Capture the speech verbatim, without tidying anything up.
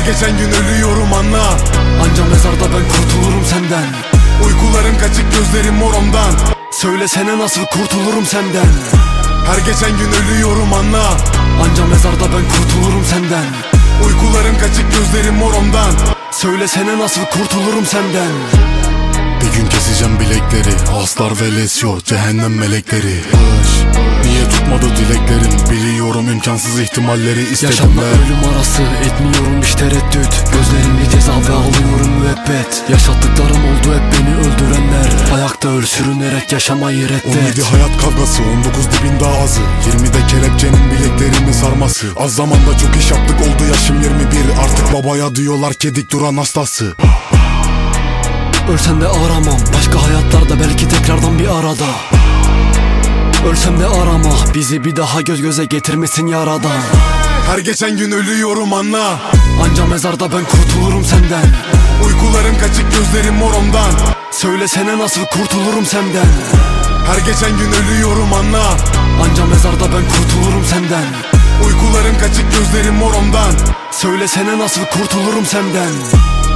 geçen gün ölüyorum anla. Anca mezarda ben kurtulurum senden. Uykularım kaçık, gözlerim mor ondan. Söylesene nasıl kurtulurum senden. Her geçen gün ölüyorum anla. Anca mezarda ben kurtulurum senden. Uykularım kaçık, gözlerim mor ondan. Söylesene nasıl kurtulurum senden. Bir gün keseceğim bilekleri, aslar ve lesyo, cehennem melekleri. Baş, niye tutmadı dileklerim? Biliyorum imkansız ihtimalleri istedim. Yaşamla ve ölüm arası etmiyorum hiç tereddüt. Gözlerimle ceza ve alıyorum müebbet. Yaşattıklarım oldu hep beni öldürenler. Ayakta öl sürünerek yaşamayı reddet. on yedi hayat kavgası, on dokuz dibin daha azı. yirmide kelepçenin bileklerimi sarması. Az zamanda çok iş yaptık, oldu yaşım yirmi bir. Artık babaya diyorlar kedik duran hastası. Ölsem de aramam, başka hayatlarda belki tekrardan bir arada. Ölsem de arama, bizi bir daha göz göze getirmesin yaradan. Her geçen gün ölüyorum anla. Anca mezarda ben kurtulurum senden. Uykularım kaçık, gözlerim mor ondan. Söylesene nasıl kurtulurum senden. Her geçen gün ölüyorum anla. Anca mezarda ben kurtulurum senden. Uykularım kaçık, gözlerim mor ondan. Söylesene nasıl kurtulurum senden.